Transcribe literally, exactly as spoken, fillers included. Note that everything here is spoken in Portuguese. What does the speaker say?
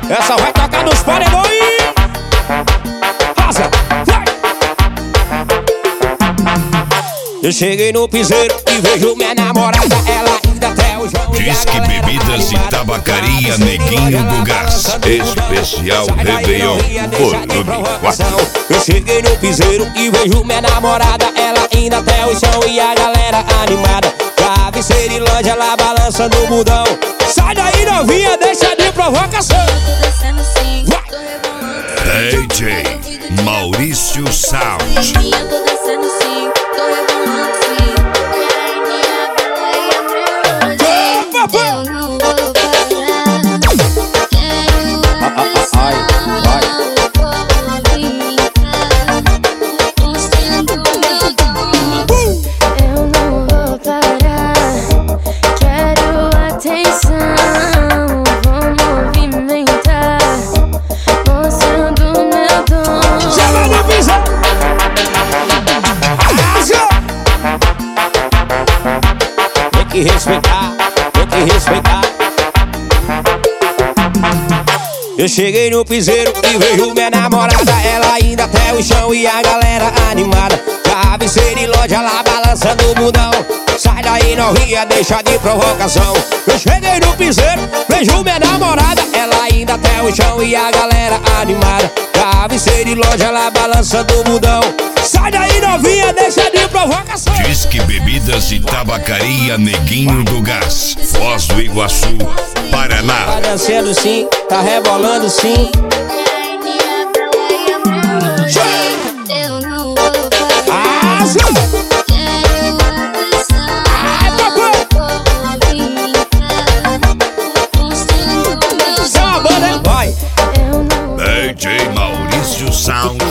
Essa vai tocar nos paredões. Rosa, vai! Eu cheguei no piseiro e vejo minha namorada, ela ainda até o João. Disque Bebidas e Tabacaria Neguinho do Gás. Especial Réveillon, volume quatro. Eu cheguei no piseiro e vejo minha namorada, ela ainda até o chão e a galera animada. Travesseiro e loja, ela balançando o bundão. Sai daí novinha, deixa de provocação. D J Maurício Sound. Tem que respeitar, tem que respeitar. Eu cheguei no piseiro e vejo minha namorada, ela ainda até o chão e a galera animada. Travesseiro e loja, lá balançando o bundão. Sai daí novinha, deixa de provocação. Eu cheguei no piseiro, vejo minha namorada, ela ainda até o chão e a galera animada. Travesseiro e loja, lá balançando o bundão. Sai daí novinha, deixa de provocação. Disque Bebidas e Tabacaria Neguinho do Gás, Foz do Iguaçu, Paraná. Tá dançando sim, tá rebolando sim. D J Maurício Sound